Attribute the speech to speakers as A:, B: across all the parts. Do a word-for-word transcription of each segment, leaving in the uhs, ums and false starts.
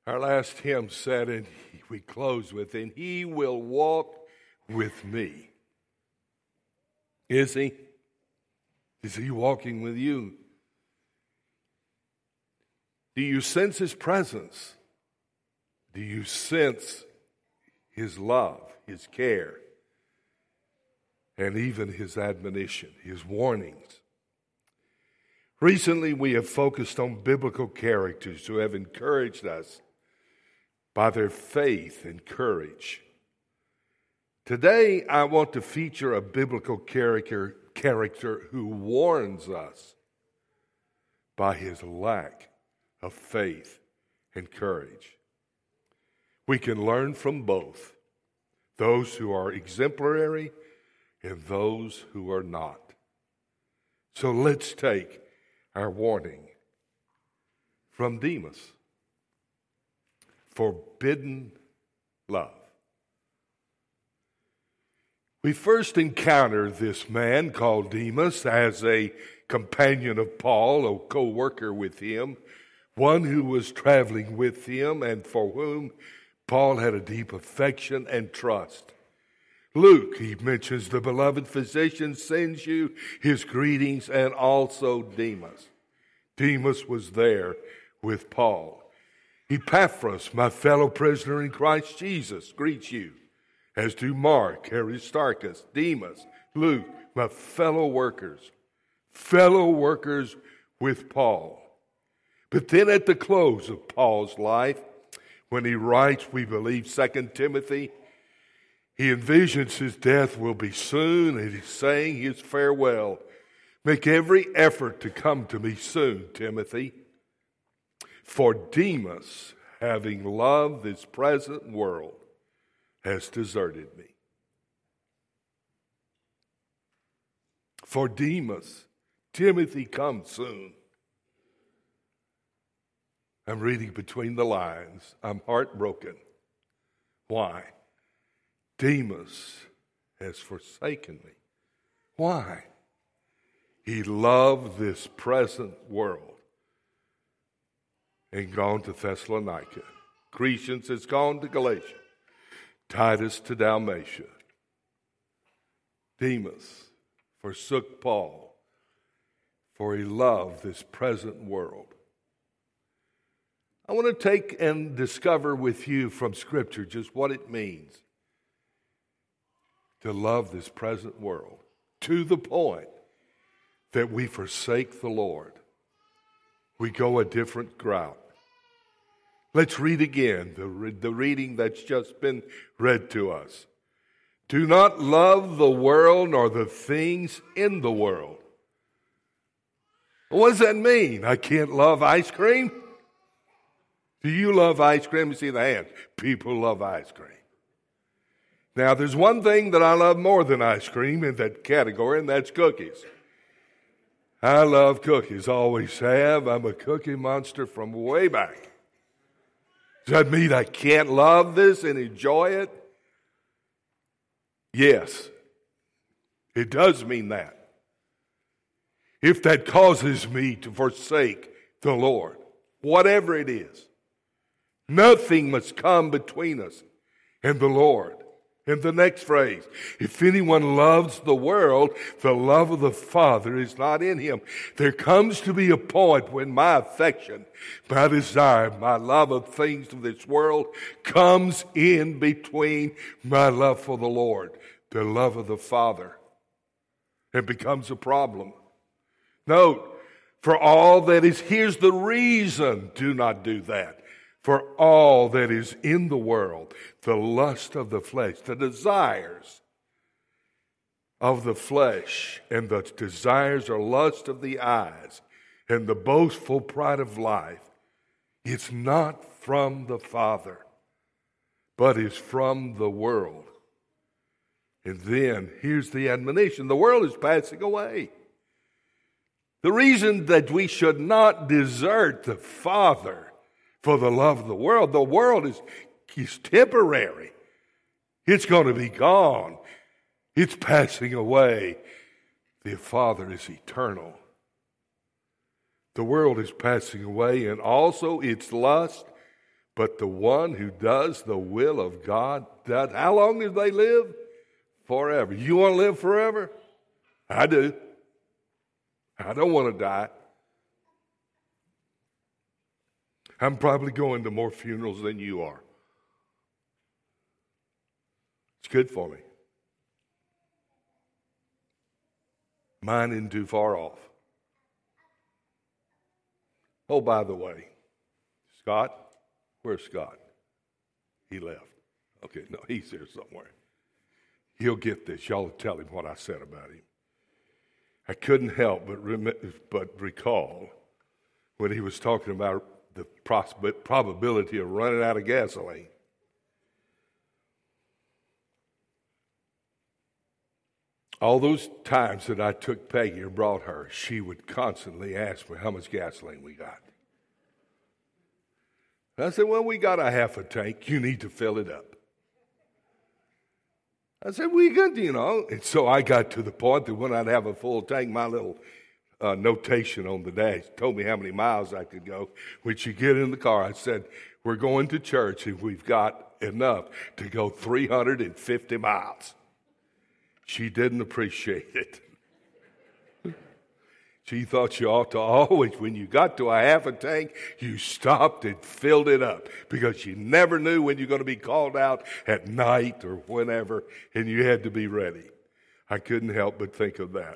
A: Our last hymn said, and we close with, and he will walk with me. Is he? Is he walking with you? Do you sense his presence? Do you sense his love, his care, and even his admonition, his warnings? Recently, we have focused on biblical characters who have encouraged us by their faith and courage. Today, I want to feature a biblical character, character who warns us by his lack of faith and courage. We can learn from both, those who are exemplary and those who are not. So let's take our warning from Demas. Forbidden love. We first encounter this man called Demas as a companion of Paul, a co-worker with him, one who was traveling with him and for whom Paul had a deep affection and trust. Luke, he mentions the beloved physician sends you his greetings, and also Demas. Demas was there with Paul. Epaphras, my fellow prisoner in Christ Jesus, greets you, as do Mark, Aristarchus, Demas, Luke, my fellow workers, fellow workers with Paul. But then at the close of Paul's life, when he writes, we believe, Second Timothy, he envisions his death will be soon, and he's saying his farewell. Make every effort to come to me soon, Timothy. For Demas, having loved this present world, has deserted me. For Demas, Timothy, come soon. I'm reading between the lines. I'm heartbroken. Why? Demas has forsaken me. Why? He loved this present world and gone to Thessalonica. Crescens has gone to Galatia. Titus to Dalmatia. Demas forsook Paul, for he loved this present world. I want to take and discover with you from Scripture just what it means to love this present world, to the point that we forsake the Lord. We go a different route. Let's read again the, the reading that's just been read to us. Do not love the world nor the things in the world. What does that mean? I can't love ice cream? Do you love ice cream? You see the hands. People love ice cream. Now, there's one thing that I love more than ice cream in that category, and that's cookies. I love cookies, always have. I'm a cookie monster from way back. Does that mean I can't love this and enjoy it? Yes, it does mean that. If that causes me to forsake the Lord, whatever it is, nothing must come between us and the Lord. And the next phrase, if anyone loves the world, the love of the Father is not in him. There comes to be a point when my affection, my desire, my love of things of this world comes in between my love for the Lord, the love of the Father. It becomes a problem. Note, for all that is, here's the reason, do not do that. For all that is in the world, the lust of the flesh, the desires of the flesh, and the desires or lust of the eyes, and the boastful pride of life, it's not from the Father, but is from the world. And then, here's the admonition. The world is passing away. The reason that we should not desert the Father for the love of the world, the world is, is temporary. It's going to be gone. It's passing away. The Father is eternal. The world is passing away, and also its lust, But the one who does the will of God, does, how long do they live? Forever. You want to live forever? I do. I don't want to die. I'm probably going to more funerals than you are. It's good for me. Mine isn't too far off. Oh, by the way, Scott, where's Scott? He left. Okay, no, he's here somewhere. He'll get this. Y'all tell him what I said about him. I couldn't help but, rem- but recall when he was talking about the pros- probability of running out of gasoline. All those times that I took Peggy and brought her, she would constantly ask me how much gasoline we got. And I said, well, we got a half a tank. You need to fill it up. I said, we good, you know. And so I got to the point that when I'd have a full tank, my little uh, notation on the dash told me how many miles I could go. When you get in the car, I said, we're going to church and we've got enough to go three hundred fifty miles. She didn't appreciate it. She thought you ought to always, when you got to a half a tank, you stopped and filled it up because you never knew when you're going to be called out at night or whenever, and you had to be ready. I couldn't help but think of that.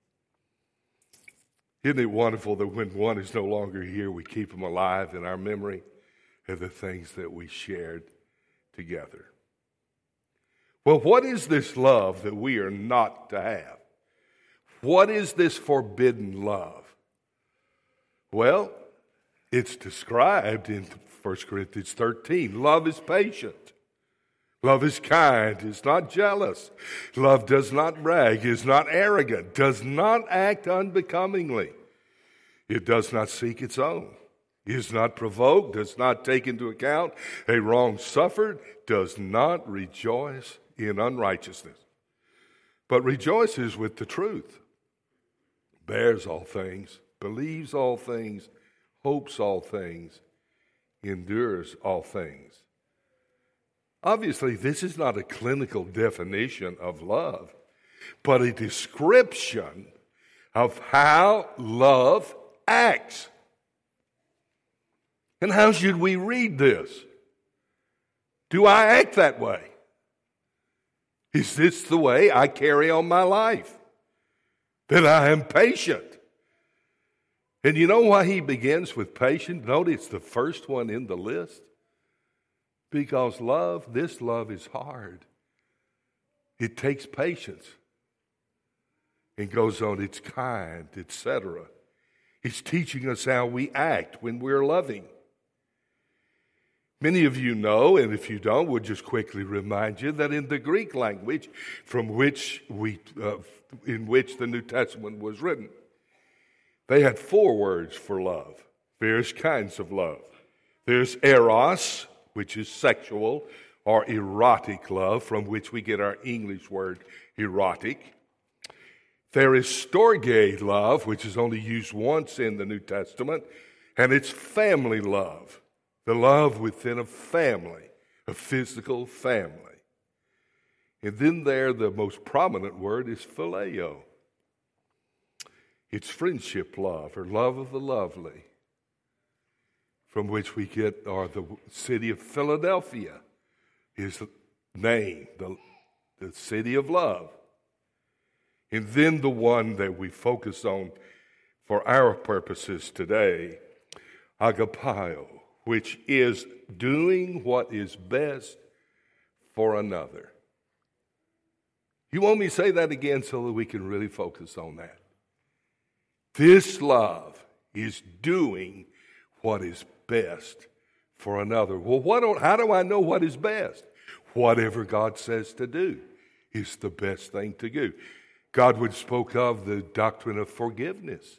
A: Isn't it wonderful that when one is no longer here, we keep them alive in our memory of the things that we shared together? Well, what is this love that we are not to have? What is this forbidden love? Well, it's described in First Corinthians thirteen. Love is patient. Love is kind, is not jealous. Love does not brag, is not arrogant, does not act unbecomingly. It does not seek its own, is not provoked, does not take into account a wrong suffered, does not rejoice in unrighteousness, but rejoices with the truth, bears all things, believes all things, hopes all things, endures all things. Obviously, this is not a clinical definition of love, but a description of how love acts. And how should we read this? Do I act that way? Is this the way I carry on my life? That I am patient. And you know why he begins with patience? Notice the first one in the list. Because love, this love is hard. It takes patience. It goes on, it's kind, et cetera. It's teaching us how we act when we're loving. Many of you know, and if you don't, we'll just quickly remind you that in the Greek language from which we, uh, in which the New Testament was written, they had four words for love. Various kinds of love. There's eros, which is sexual or erotic love, from which we get our English word erotic. There is storge love, which is only used once in the New Testament, and it's family love. The love within a family, a physical family. And then there, the most prominent word is phileo. It's friendship love, or love of the lovely, from which we get, or the city of Philadelphia is named, the, the city of love. And then the one that we focus on for our purposes today, agapao, which is doing what is best for another. You want me to say that again so that we can really focus on that? This love is doing what is best for another. Well, what do, how do I know what is best? Whatever God says to do is the best thing to do. God would spoke of the doctrine of forgiveness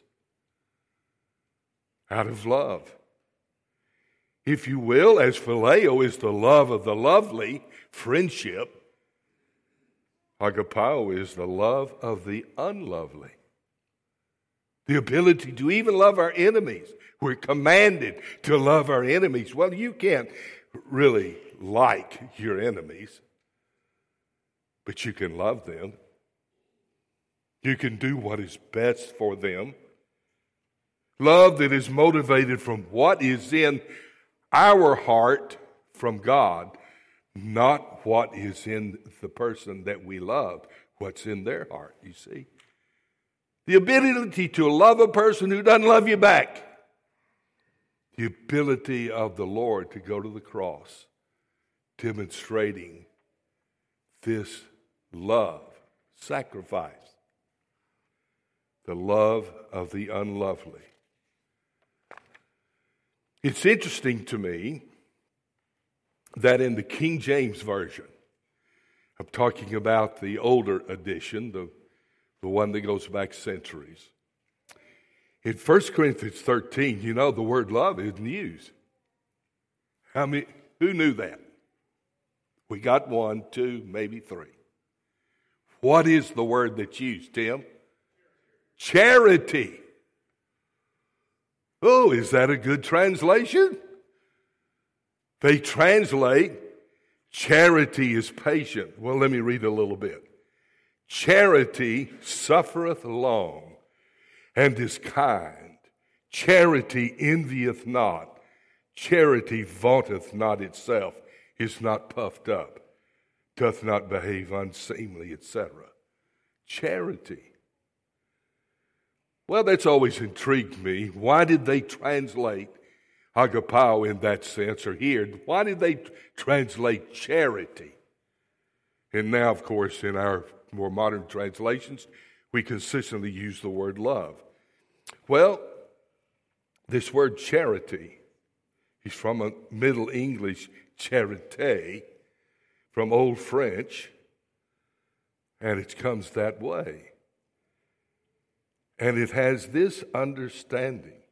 A: out of love. If you will, as phileo is the love of the lovely, friendship, agapao is the love of the unlovely. The ability to even love our enemies. We're commanded to love our enemies. Well, you can't really like your enemies, but you can love them. You can do what is best for them. Love that is motivated from what is in our heart from God, not what is in the person that we love, what's in their heart, you see. The ability to love a person who doesn't love you back. The ability of the Lord to go to the cross, demonstrating this love, sacrifice, the love of the unlovely. It's interesting to me that in the King James Version, I'm talking about the older edition, the, the one that goes back centuries. In First Corinthians thirteen, you know, the word love isn't used. How many, who knew that? We got one, two, maybe three. What is the word that's used, Tim? Charity. Oh, is that a good translation? They translate charity is patient. Well, let me read a little bit. Charity suffereth long and is kind. Charity envieth not. Charity vaunteth not itself, is not puffed up, doth not behave unseemly, et cetera. Charity. Well, that's always intrigued me. Why did they translate agapao in that sense, or here? Why did they translate charity? And now, of course, in our more modern translations, we consistently use the word love. Well, this word charity is from a Middle English charité, from Old French, and it comes that way. And it has this understanding.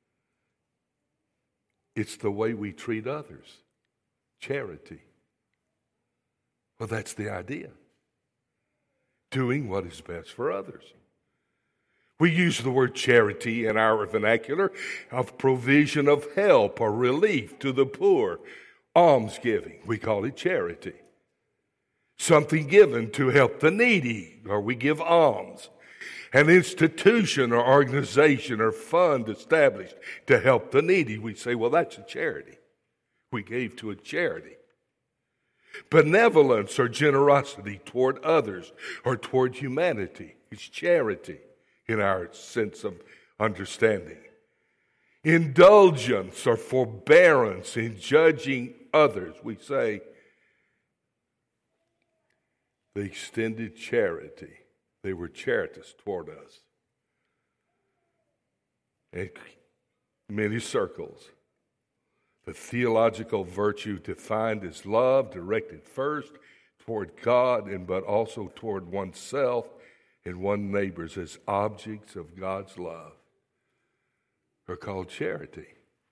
A: It's the way we treat others. Charity. Well, that's the idea. Doing what is best for others. We use the word charity in our vernacular of provision of help or relief to the poor. Almsgiving, we call it charity. Something given to help the needy, or we give alms. An institution or organization or fund established to help the needy, we say, well, that's a charity. We gave to a charity. Benevolence or generosity toward others or toward humanity is charity in our sense of understanding. Indulgence or forbearance in judging others, we say, the extended charity. They were charitous toward us. In many circles, the theological virtue defined as love directed first toward God and but also toward oneself and one's neighbors as objects of God's love are called charity.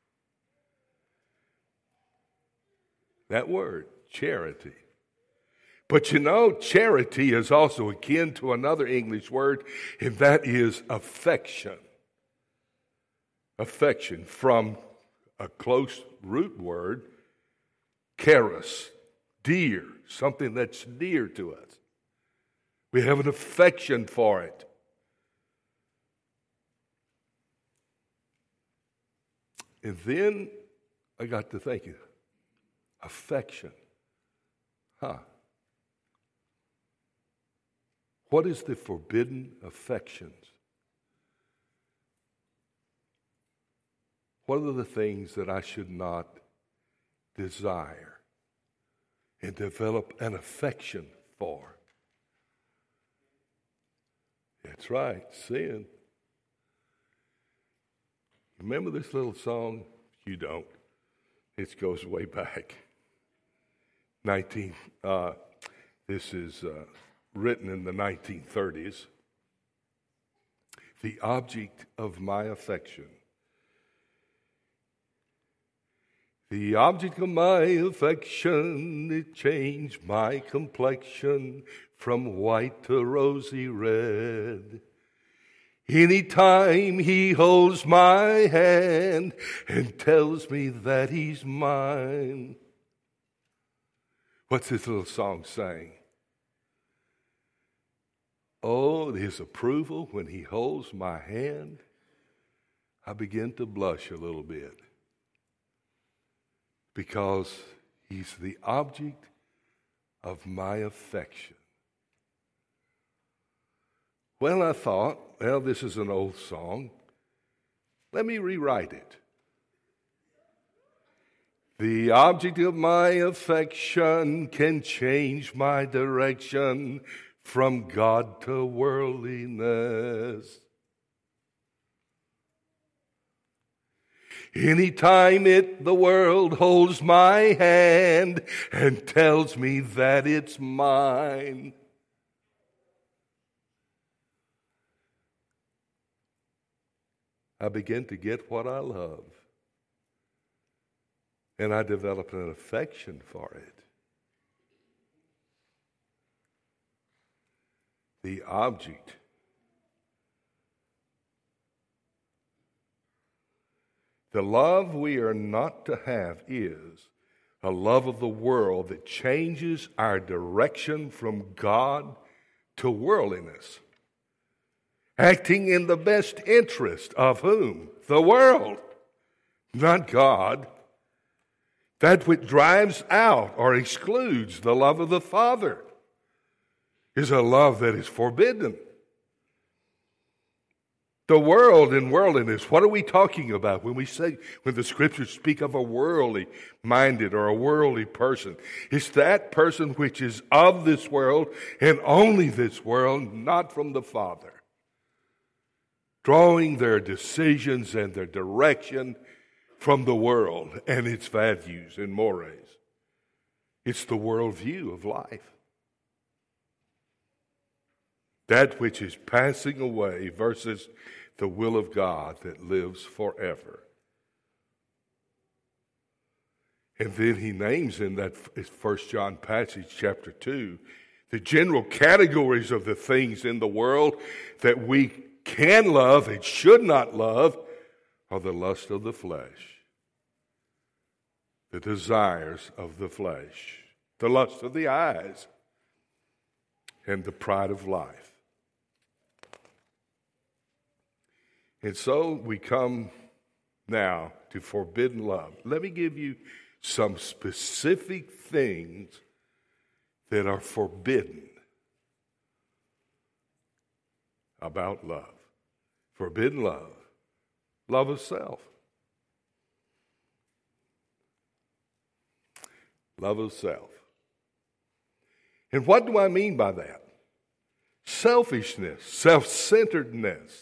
A: That word, charity. But you know, charity is also akin to another English word, and that is affection. Affection, from a close root word, charis, dear, something that's dear to us. We have an affection for it. And then I got to thinking, affection. Huh. What is the forbidden affections? What are the things that I should not desire and develop an affection for? That's right, sin. Remember this little song? You don't. It goes way back. Nineteen. Uh, this is uh, written in the nineteen thirties. The object of my affection. The object of my affection, it changed my complexion from white to rosy red. Anytime he holds my hand and tells me that he's mine. What's this little song saying? Oh, his approval when he holds my hand. I begin to blush a little bit because he's the object of my affection. Well, I thought, well, this is an old song. Let me rewrite it. The object of my affection can change my direction from God to worldliness. Anytime it, the world holds my hand and tells me that it's mine. I begin to get what I love. And I develop an affection for it. The object. The love we are not to have is a love of the world that changes our direction from God to worldliness. Acting in the best interest of whom? The world, not God. That which drives out or excludes the love of the Father is a love that is forbidden. The world and worldliness, what are we talking about when we say, when the scriptures speak of a worldly minded or a worldly person? It's that person which is of this world and only this world, not from the Father. Drawing their decisions and their direction from the world and its values and mores. It's the worldview of life. That which is passing away versus the will of God that lives forever. And then he names in that First John passage, chapter two, the general categories of the things in the world that we can love and should not love are the lust of the flesh, the desires of the flesh, the lust of the eyes, and the pride of life. And so we come now to forbidden love. Let me give you some specific things that are forbidden about love. Forbidden love. Love of self. Love of self. And what do I mean by that? Selfishness, self-centeredness.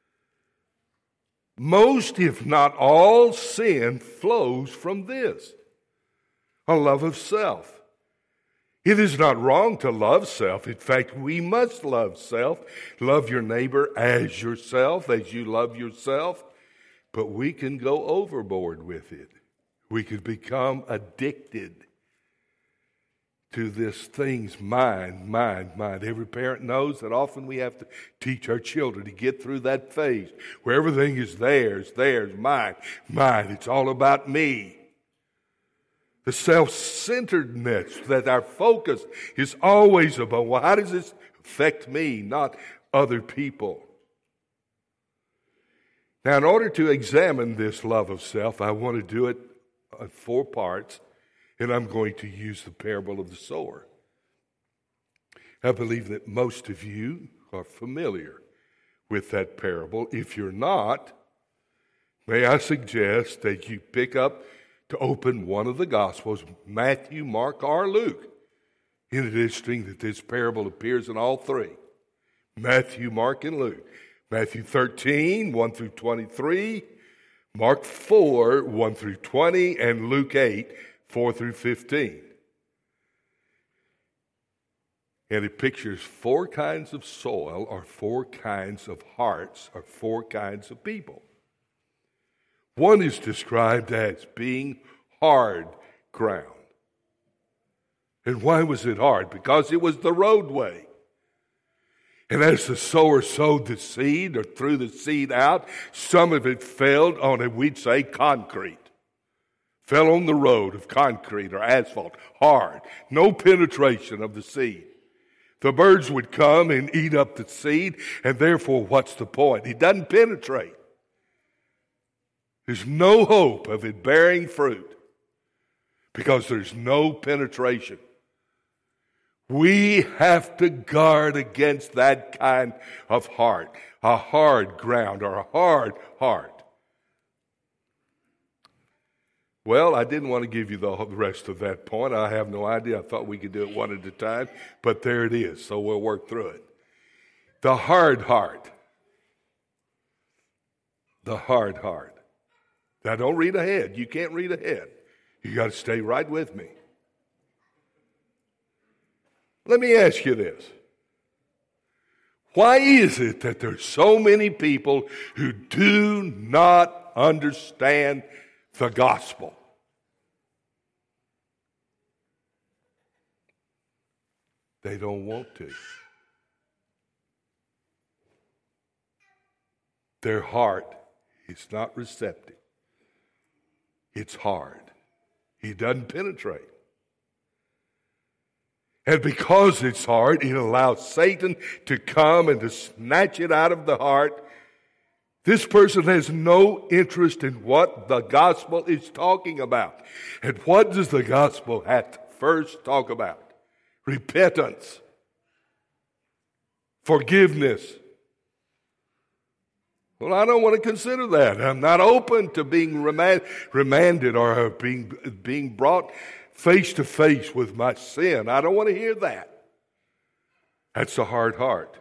A: Most, if not all, sin flows from this, a love of self. It is not wrong to love self. In fact, we must love self. Love your neighbor as yourself, as you love yourself. But we can go overboard with it. We could become addicted to this thing's mind, mind, mind. Every parent knows that often we have to teach our children to get through that phase where everything is theirs, theirs, mine, mine. It's all about me. The self-centeredness that our focus is always about, well, how does this affect me, not other people? Now, in order to examine this love of self, I want to do it in four parts. And I'm going to use the parable of the sower. I believe that most of you are familiar with that parable. If you're not, may I suggest that you pick up to open one of the Gospels, Matthew, Mark, or Luke. It is interesting that this parable appears in all three. Matthew, Mark, and Luke. Matthew thirteen, one through twenty-three. Mark four, one through twenty. And Luke eight, four through fifteen. And it pictures four kinds of soil or four kinds of hearts or four kinds of people. One is described as being hard ground. And why was it hard? Because it was the roadway. And as the sower sowed the seed or threw the seed out, some of it fell on, a, we'd say, concrete. Fell on the road of concrete or asphalt, hard, no penetration of the seed. The birds would come and eat up the seed, and therefore, what's the point? It doesn't penetrate. There's no hope of it bearing fruit because there's no penetration. We have to guard against that kind of heart, a hard ground or a hard heart. Well, I didn't want to give you the rest of that point. I have no idea. I thought we could do it one at a time, but there it is, so we'll work through it. The hard heart. The hard heart. Now, don't read ahead. You can't read ahead. You got to stay right with me. Let me ask you this. Why is it that there's so many people who do not understand the gospel? They don't want to. Their heart is not receptive. It's hard. He doesn't penetrate. And because it's hard, it allows Satan to come and to snatch it out of the heart. This person has no interest in what the gospel is talking about. And what does the gospel have to first talk about? Repentance. Forgiveness. Well, I don't want to consider that. I'm not open to being remand, remanded or being, being brought face to face with my sin. I don't want to hear that. That's a hard heart.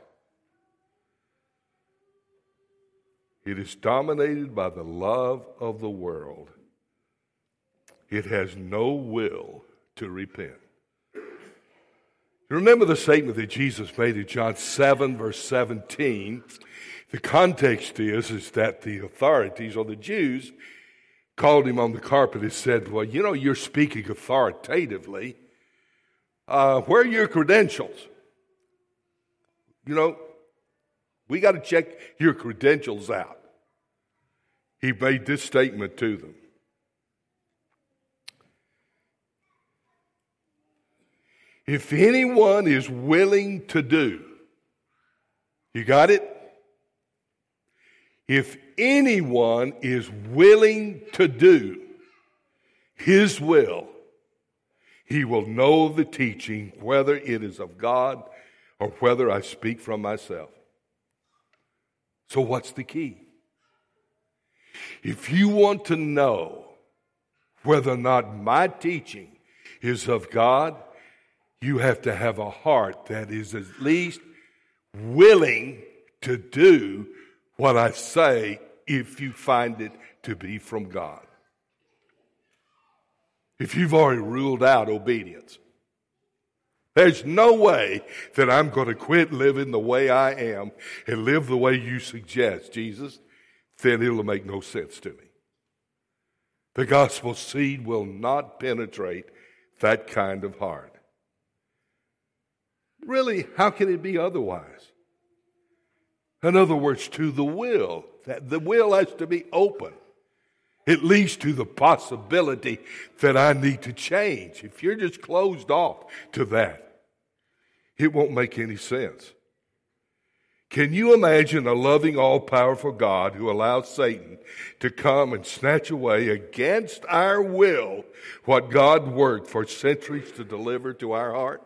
A: It is dominated by the love of the world. It has no will to repent. Remember the statement that Jesus made in John seven, verse seventeen. The context is, is that the authorities, or the Jews, called him on the carpet and said, well, you know, you're speaking authoritatively. Uh, where are your credentials? You know, we got to check your credentials out. He made this statement to them. If anyone is willing to do, you got it? If anyone is willing to do his will, he will know the teaching, whether it is of God or whether I speak from myself. So what's the key? If you want to know whether or not my teaching is of God, you have to have a heart that is at least willing to do what I say if you find it to be from God. If you've already ruled out obedience, there's no way that I'm going to quit living the way I am and live the way you suggest, Jesus, then it'll make no sense to me. The gospel seed will not penetrate that kind of heart. Really, how can it be otherwise? In other words, to the will. That the will has to be open, at least to the possibility that I need to change. If you're just closed off to that, it won't make any sense. Can you imagine a loving, all-powerful God who allows Satan to come and snatch away against our will what God worked for centuries to deliver to our heart?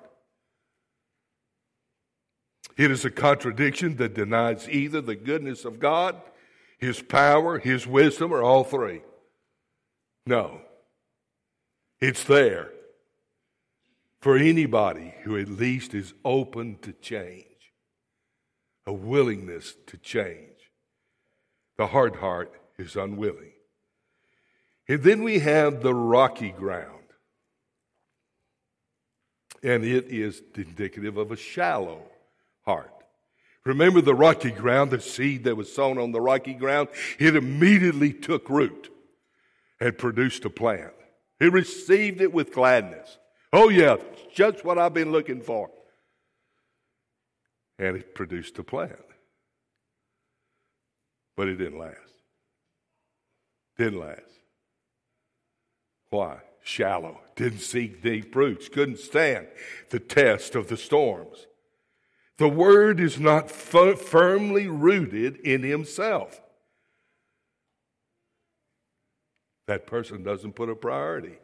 A: It is a contradiction that denies either the goodness of God, His power, His wisdom, or all three. No. It's there for anybody who at least is open to change, a willingness to change. The hard heart is unwilling. And then we have the rocky ground. And it is indicative of a shallow heart. Remember the rocky ground, the seed that was sown on the rocky ground? It immediately took root and produced a plant. It received it with gladness. Oh yeah, just what I've been looking for. And it produced a plant. But it didn't last. Didn't last. Why? Shallow. Didn't seek deep roots. Couldn't stand the test of the storms. The word is not f- firmly rooted in himself. That person doesn't put a priority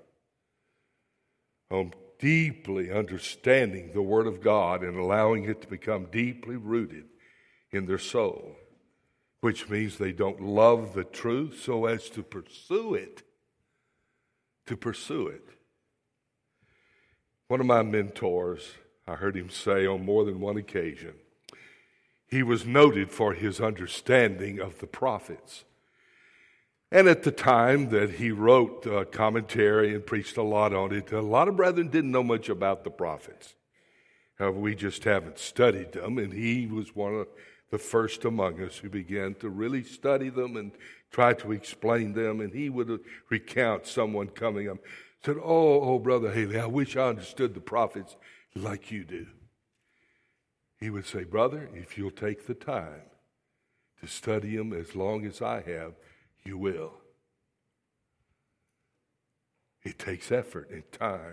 A: on deeply understanding the Word of God and allowing it to become deeply rooted in their soul, which means they don't love the truth so as to pursue it. To pursue it. One of my mentors, I heard him say on more than one occasion, he was noted for his understanding of the prophets. And at the time that he wrote a commentary and preached a lot on it, a lot of brethren didn't know much about the prophets. Uh, we just haven't studied them, and he was one of the first among us who began to really study them and try to explain them. And he would recount someone coming up, said, oh, oh, Brother Haley, I wish I understood the prophets like you do. He would say, brother, if you'll take the time to study them as long as I have, you will. It takes effort and time.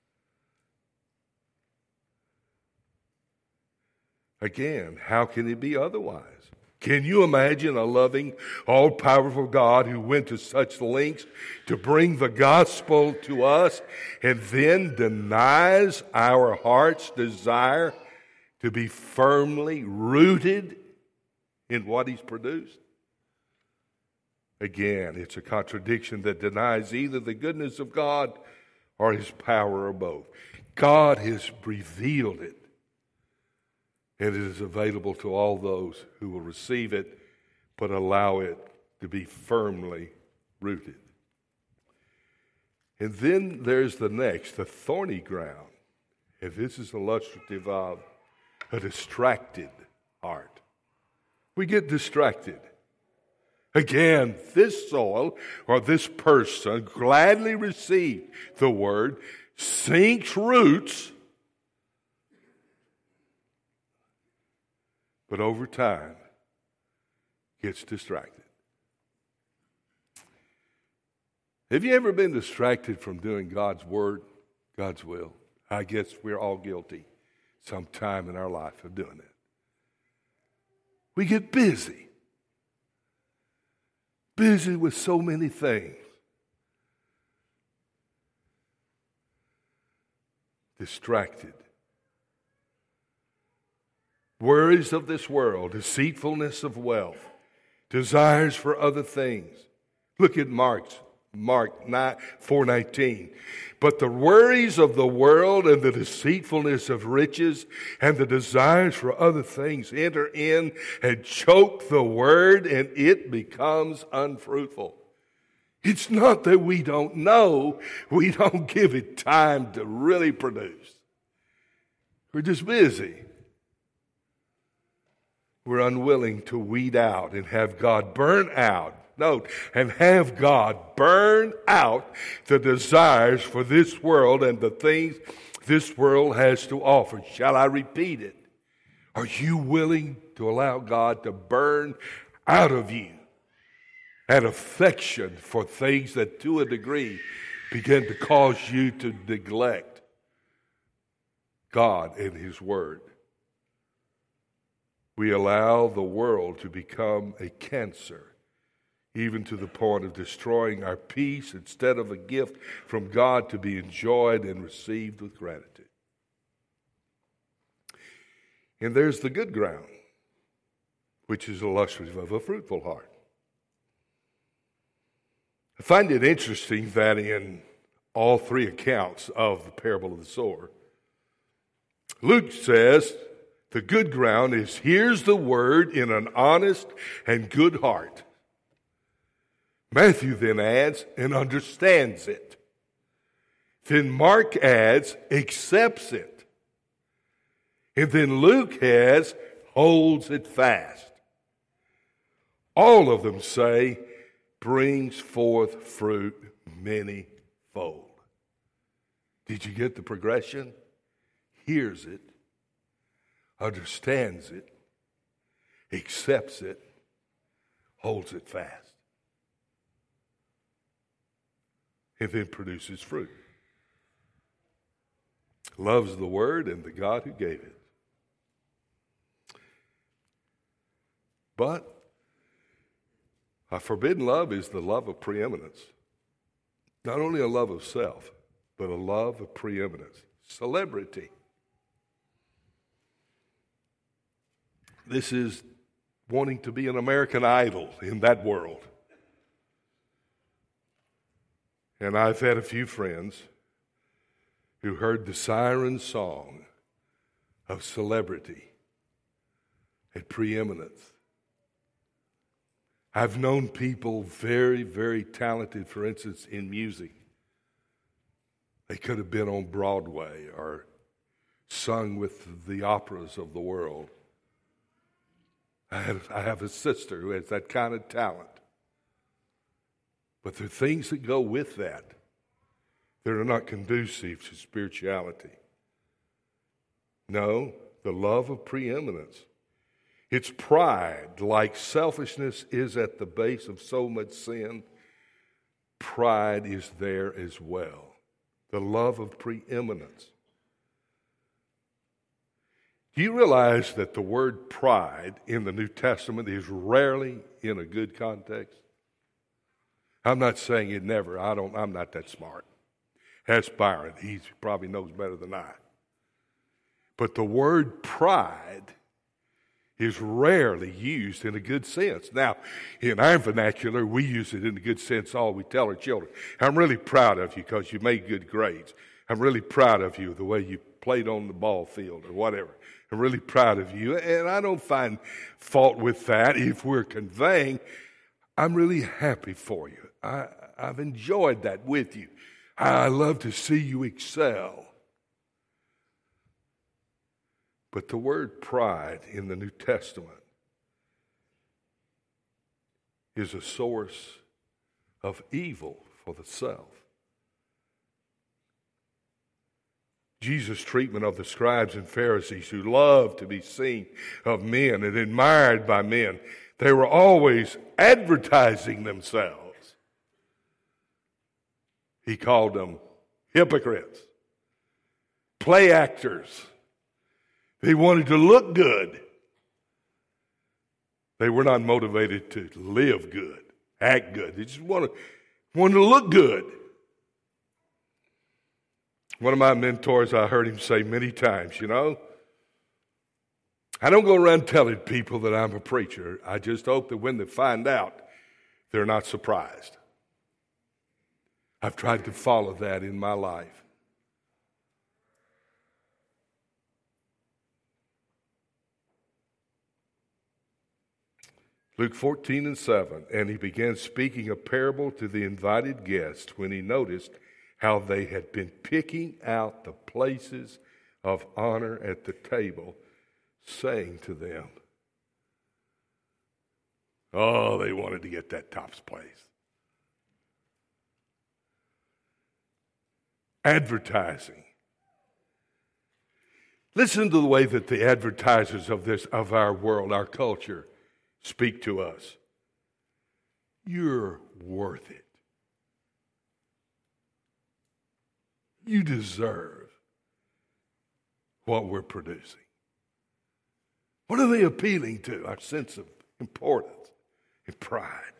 A: Again, how can it be otherwise? Can you imagine a loving, all-powerful God who went to such lengths to bring the gospel to us and then denies our heart's desire to be firmly rooted in what he's produced? Again, it's a contradiction that denies either the goodness of God or his power or both. God has revealed it, and it is available to all those who will receive it, but allow it to be firmly rooted. And then there's the next, the thorny ground. And this is illustrative of a distracted heart. We get distracted. Again, this soil or this person gladly received the word, sinks roots, but over time gets distracted. Have you ever been distracted from doing God's word, God's will? I guess we're all guilty sometime in our life of doing it. We get busy. Busy with so many things. Distracted. Worries of this world, deceitfulness of wealth, desires for other things. Look at Mark's, Mark four nineteen. But the worries of the world and the deceitfulness of riches and the desires for other things enter in and choke the word, and it becomes unfruitful. It's not that we don't know, we don't give it time to really produce. We're just busy. We're unwilling to weed out and have God burn out. Note, and have God burn out the desires for this world and the things this world has to offer. Shall I repeat it? Are you willing to allow God to burn out of you an affection for things that to a degree begin to cause you to neglect God and His Word? We allow the world to become a cancer, even to the point of destroying our peace instead of a gift from God to be enjoyed and received with gratitude. And there's the good ground, which is illustrative of a fruitful heart. I find it interesting that in all three accounts of the parable of the sower, Luke says the good ground is hears the word in an honest and good heart. Matthew then adds, and understands it. Then Mark adds, accepts it. And then Luke adds, holds it fast. All of them say, brings forth fruit many-fold. Did you get the progression? Hears it, understands it, accepts it, holds it fast, and then produces fruit. Loves the Word and the God who gave it. But a forbidden love is the love of preeminence. Not only a love of self, but a love of preeminence. Celebrity. This is wanting to be an American Idol in that world. And I've had a few friends who heard the siren song of celebrity and preeminence. I've known people very, very talented, for instance, in music. They could have been on Broadway or sung with the operas of the world. I have, I have a sister who has that kind of talent. But there are things that go with that that are not conducive to spirituality. No, the love of preeminence. It's pride, like selfishness is at the base of so much sin. Pride is there as well. The love of preeminence. Do you realize that the word pride in the New Testament is rarely in a good context? I'm not saying it never. I don't, I'm not that smart. Ask Byron. He probably knows better than I. But the word pride is rarely used in a good sense. Now, in our vernacular, we use it in a good sense all we tell our children. I'm really proud of you because you made good grades. I'm really proud of you the way you played on the ball field or whatever. I'm really proud of you. And I don't find fault with that if we're conveying, I'm really happy for you. I, I've enjoyed that with you. I love to see you excel. But the word pride in the New Testament is a source of evil for the self. Jesus' treatment of the scribes and Pharisees who loved to be seen of men and admired by men, they were always advertising themselves. He called them hypocrites, play actors. They wanted to look good. They were not motivated to live good, act good. They just wanted, wanted to look good. One of my mentors, I heard him say many times, you know, I don't go around telling people that I'm a preacher. I just hope that when they find out, they're not surprised. I've tried to follow that in my life. Luke fourteen and seven, and he began speaking a parable to the invited guests when he noticed how they had been picking out the places of honor at the table, saying to them, oh, they wanted to get that top place. Advertising. Listen to the way that the advertisers of this, of our world, our culture, speak to us. You're worth it. You deserve what we're producing. What are they appealing to? Our sense of importance and pride.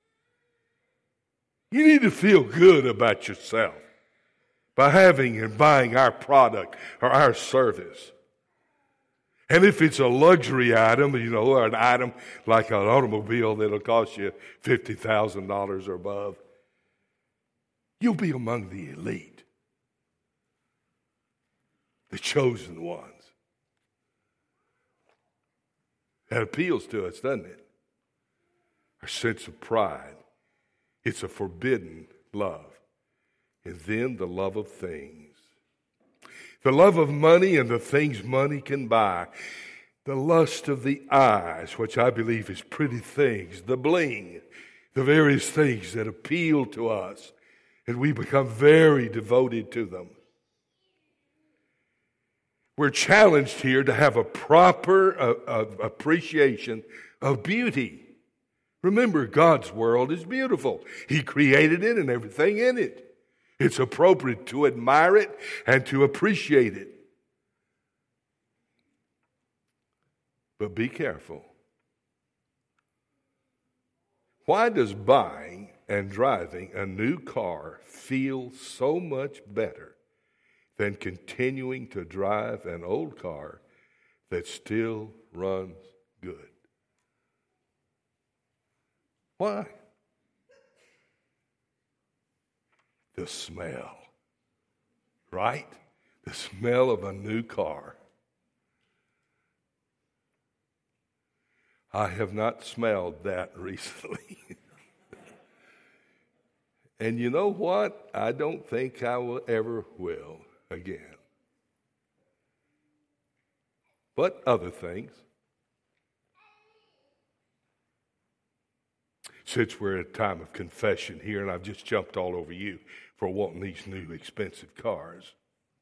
A: You need to feel good about yourself by having and buying our product or our service. And if it's a luxury item, you know, or an item like an automobile that'll cost you fifty thousand dollars or above, you'll be among the elite, the chosen ones. That appeals to us, doesn't it? Our sense of pride. It's a forbidden love. And then the love of things. The love of money and the things money can buy. The lust of the eyes, which I believe is pretty things. The bling, the various things that appeal to us. And we become very devoted to them. We're challenged here to have a proper uh, uh, appreciation of beauty. Remember, God's world is beautiful. He created it and everything in it. It's appropriate to admire it and to appreciate it. But be careful. Why does buying and driving a new car feel so much better than continuing to drive an old car that still runs good? Why? The smell, right? The smell of a new car. I have not smelled that recently. And you know what? I don't think I will ever will again. But other things. Since we're at a time of confession here, and I've just jumped all over you for wanting these new expensive cars,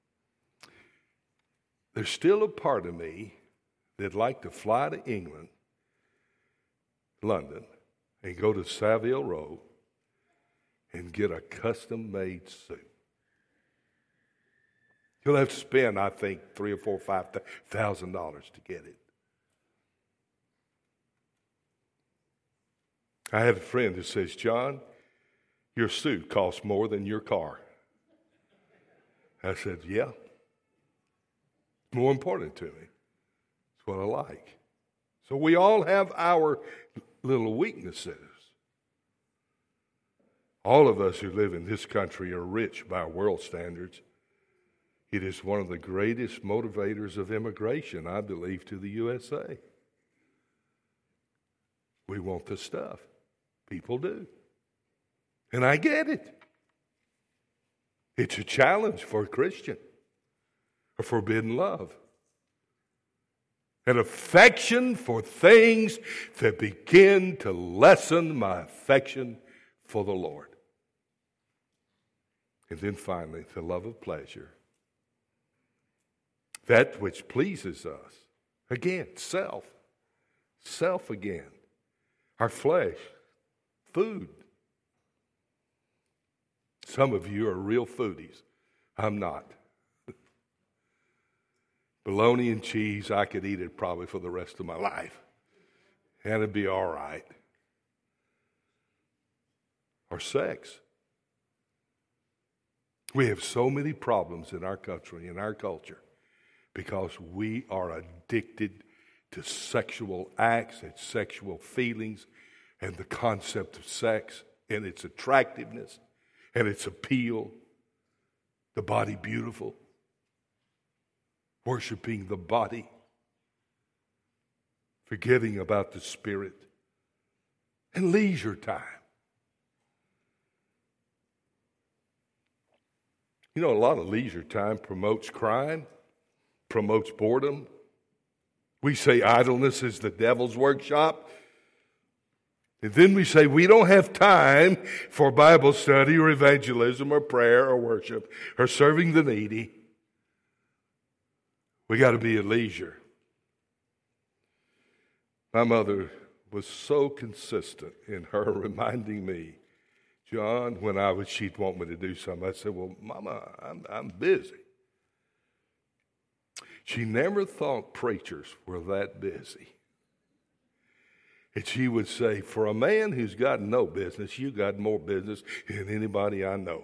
A: there's still a part of me that'd like to fly to England, London, and go to Savile Row and get a custom-made suit. You'll have to spend, I think, three or four, five thousand dollars to get it. I have a friend who says, John, your suit costs more than your car. I said, yeah. More important to me. It's what I like. So we all have our little weaknesses. All of us who live in this country are rich by world standards. It is one of the greatest motivators of immigration, I believe, to the U S A. We want the stuff. People do. And I get it. It's a challenge for a Christian. A forbidden love. An affection for things that begin to lessen my affection for the Lord. And then finally, the love of pleasure. That which pleases us. Again, self. Self again. Our flesh. Food. Some of you are real foodies. I'm not. Bologna and cheese, I could eat it probably for the rest of my life. And it'd be all right. Or sex. We have so many problems in our country, in our culture, because we are addicted to sexual acts and sexual feelings and the concept of sex and its attractiveness and its appeal, the body beautiful, worshiping the body, forgetting about the spirit, and leisure time. You know, a lot of leisure time promotes crime, promotes boredom. We say idleness is the devil's workshop. And then we say we don't have time for Bible study or evangelism or prayer or worship or serving the needy. We got to be at leisure. My mother was so consistent in her reminding me, John, when I would, she'd want me to do something. I'd say, well, Mama, I'm, I'm busy. She never thought preachers were that busy. And she would say, for a man who's got no business, you got more business than anybody I know.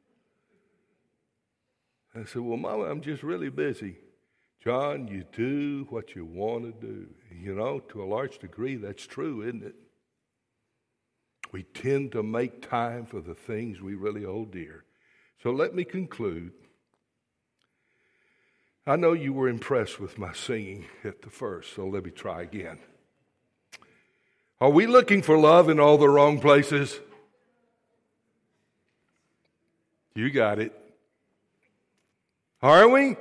A: I said, well, Mama, I'm just really busy. John, you do what you want to do. You know, to a large degree, that's true, isn't it? We tend to make time for the things we really hold dear. So let me conclude. I know you were impressed with my singing at the first, so let me try again. Are we looking for love in all the wrong places? You got it. Are we?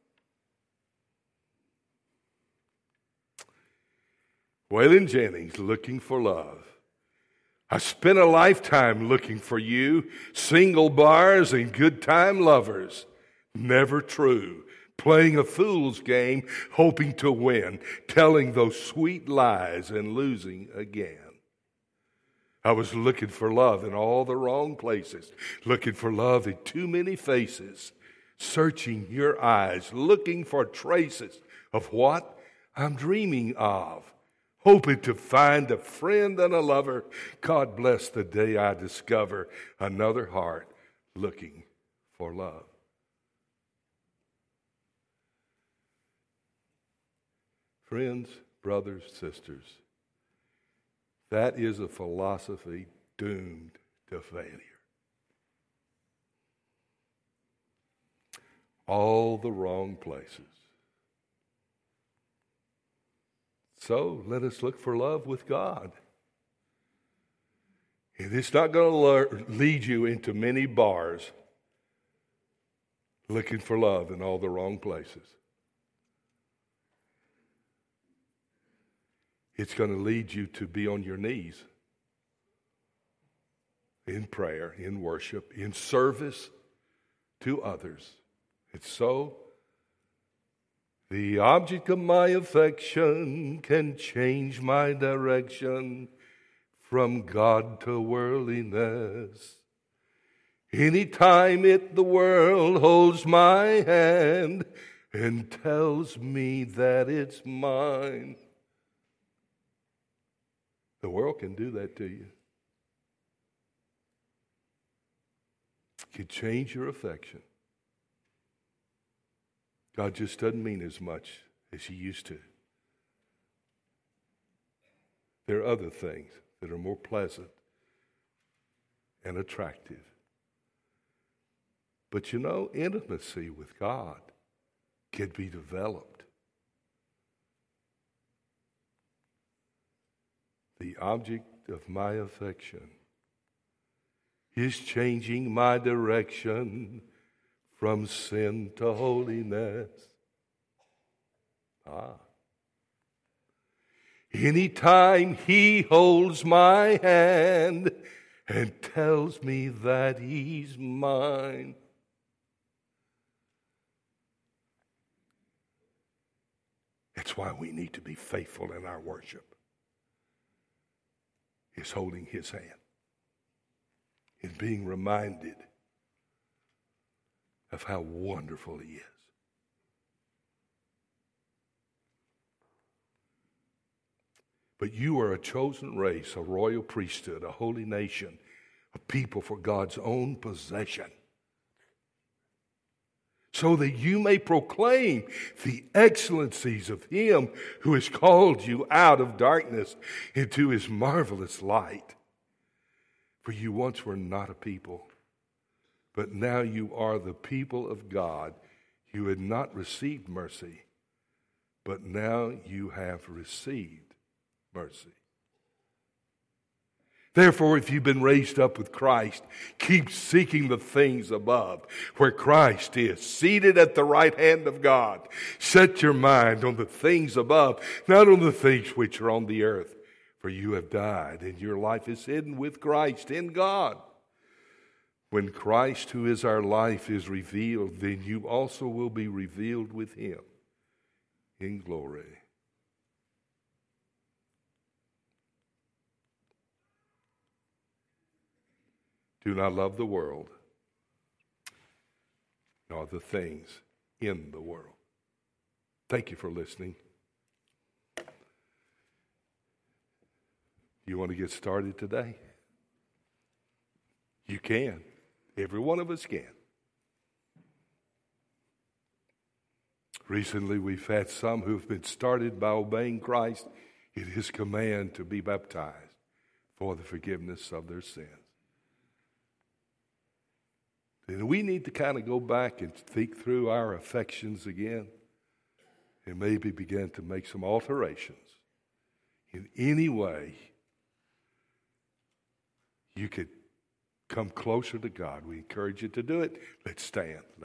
A: Waylon Jennings, looking for love. I spent a lifetime looking for you, single bars and good time lovers. Never true. playing a fool's game, hoping to win, telling those sweet lies and losing again. I was looking for love in all the wrong places, looking for love in too many faces, searching your eyes, looking for traces of what I'm dreaming of, hoping to find a friend and a lover. God bless the day I discover another heart looking for love. Friends, brothers, sisters, that is a philosophy doomed to failure. All the wrong places. So let us look for love with God. And it's not going to lead you into many bars looking for love in all the wrong places. It's going to lead you to be on your knees in prayer, in worship, in service to others. It's so the object of my affection can change my direction from God to worldliness. Anytime it the world holds my hand and tells me that it's mine. The world can do that to you. It can change your affection. God just doesn't mean as much as He used to. There are other things that are more pleasant and attractive. But you know, intimacy with God can be developed. The object of my affection is changing my direction from sin to holiness. Ah. Anytime He holds my hand and tells me that He's mine. That's why we need to be faithful in our worship. Is holding His hand. Is being reminded of how wonderful He is. But you are a chosen race, a royal priesthood, a holy nation, a people for God's own possession, so that you may proclaim the excellencies of Him who has called you out of darkness into His marvelous light. For you once were not a people, but now you are the people of God. You had not received mercy, but now you have received mercy. Therefore, if you've been raised up with Christ, keep seeking the things above, where Christ is, seated at the right hand of God. Set your mind on the things above, not on the things which are on the earth. For you have died, and your life is hidden with Christ in God. When Christ, who is our life, is revealed, then you also will be revealed with Him in glory. Do not love the world, nor the things in the world. Thank you for listening. You want to get started today? You can. Every one of us can. Recently, we've had some who've been started by obeying Christ in His command to be baptized for the forgiveness of their sins. And we need to kind of go back and think through our affections again and maybe begin to make some alterations. In any way you could come closer to God, we encourage you to do it. Let's stand.